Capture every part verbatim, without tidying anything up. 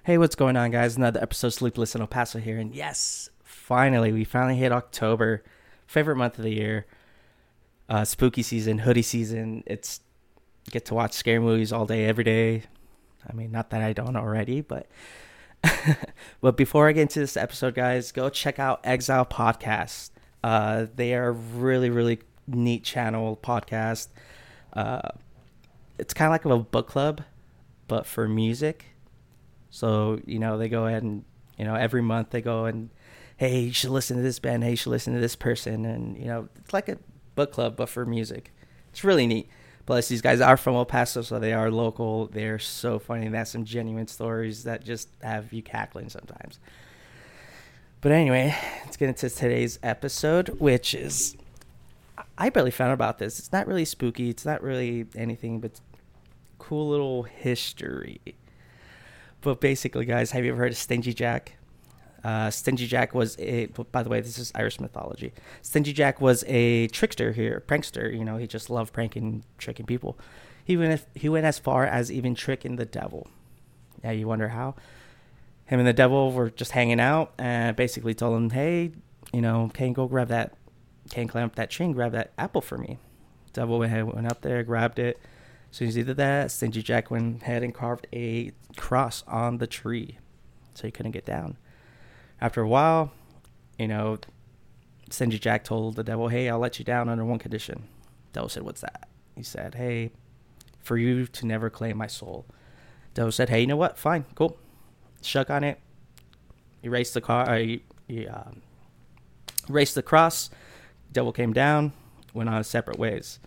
Hey, what's going on, guys? Another episode of Sleepless in El Paso here. And yes, finally, we finally hit October, favorite month of the year. Uh, spooky season, hoodie season. It's get to watch scary movies all day, every day. I mean, not that I don't already, but but before I get into this episode, guys, go check out Exile Podcast. Uh, they are a really, really neat channel podcast. Uh, it's kind of like a book club, but for music. So, you know, they go ahead and, you know, every month they go and, hey, you should listen to this band. Hey, you should listen to this person. And, you know, it's like a book club, but for music. It's really neat. Plus, these guys are from El Paso, so they are local. They're so funny. They have some genuine stories that just have you cackling sometimes. But anyway, let's get into today's episode, which is, I barely found out about this. It's not really spooky. It's not really anything, but cool little history. But basically, guys, have you ever heard of Stingy Jack? Uh, Stingy Jack was a, by the way, this is Irish mythology. Stingy Jack was a trickster here, prankster. You know, he just loved pranking, tricking people. He went, he went as far as even tricking the devil. Yeah, you wonder how? Him and the devil were just hanging out and basically told him, hey, you know, can you go grab that, can you climb up that tree and grab that apple for me? Devil went, ahead, went up there, grabbed it. As soon as he did that, Stingy Jack went ahead and carved a cross on the tree so he couldn't get down. After a while, you know, Stingy Jack told the devil, hey, I'll let you down under one condition. The devil said, what's that? He said, hey, for you to never claim my soul. The devil said, hey, you know what? Fine, cool. Shuck on it. Erased the car. Uh, he, he, um, erased the cross. Devil came down. Went on separate ways.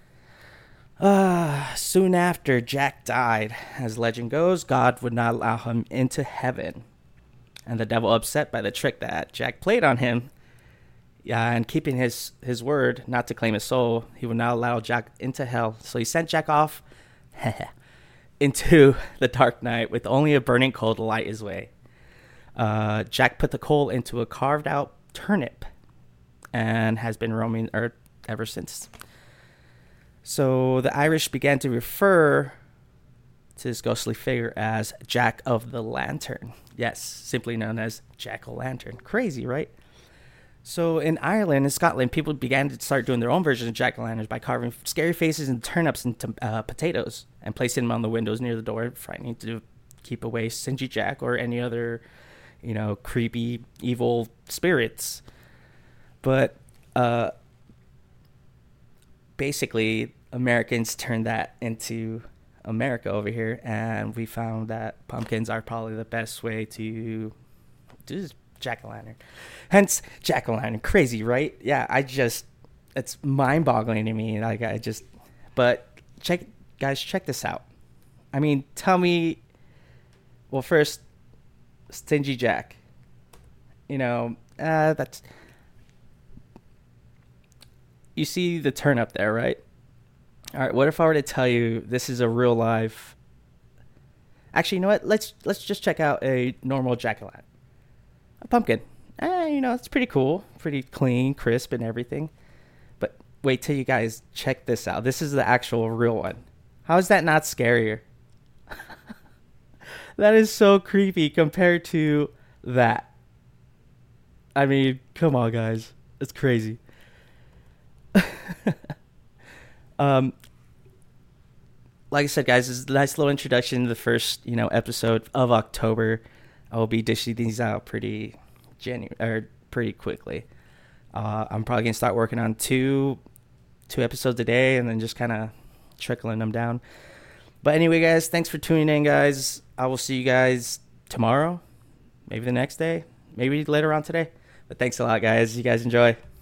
Uh, soon after Jack died, as legend goes, God would not allow him into heaven. And the devil, upset by the trick that Jack played on him, yeah, and keeping his, his word not to claim his soul, he would not allow Jack into hell. So he sent Jack off into the dark night with only a burning coal to light his way. Uh, Jack put the coal into a carved out turnip and has been roaming Earth ever since. So the Irish began to refer to this ghostly figure as Jack of the Lantern. Yes, simply known as Jack-o'-lantern. Crazy, right? So in Ireland and Scotland, people began to start doing their own versions of Jack-o'-lanterns by carving scary faces and turnips into uh, potatoes and placing them on the windows near the door, frightening to keep away Stingy Jack or any other, you know, creepy, evil spirits. But uh, basically, Americans turned that into America over here, and we found that pumpkins are probably the best way to do this jack-o'-lantern. Hence, jack-o'-lantern. Crazy, right? Yeah, I just, it's mind-boggling to me. Like, I just, but check, guys, check this out. I mean, tell me, well, first, Stingy Jack. You know, uh, that's, you see the turnip there, right? All right, what if I were to tell you this is a real life... Actually, you know what? Let's let's just check out a normal jack-o'-lantern. A pumpkin. Eh, you know, it's pretty cool. Pretty clean, crisp, and everything. But wait till you guys check this out. This is the actual real one. How is that not scarier? That is so creepy compared to that. I mean, come on, guys. It's crazy. um... Like I said, guys, this is a nice little introduction to the first, you know, episode of October. I will be dishing these out pretty genu- or pretty quickly. Uh, I'm probably gonna start working on two, two episodes a day, and then just kind of trickling them down. But anyway, guys, thanks for tuning in, guys. I will see you guys tomorrow, maybe the next day, maybe later on today. But thanks a lot, guys. You guys enjoy.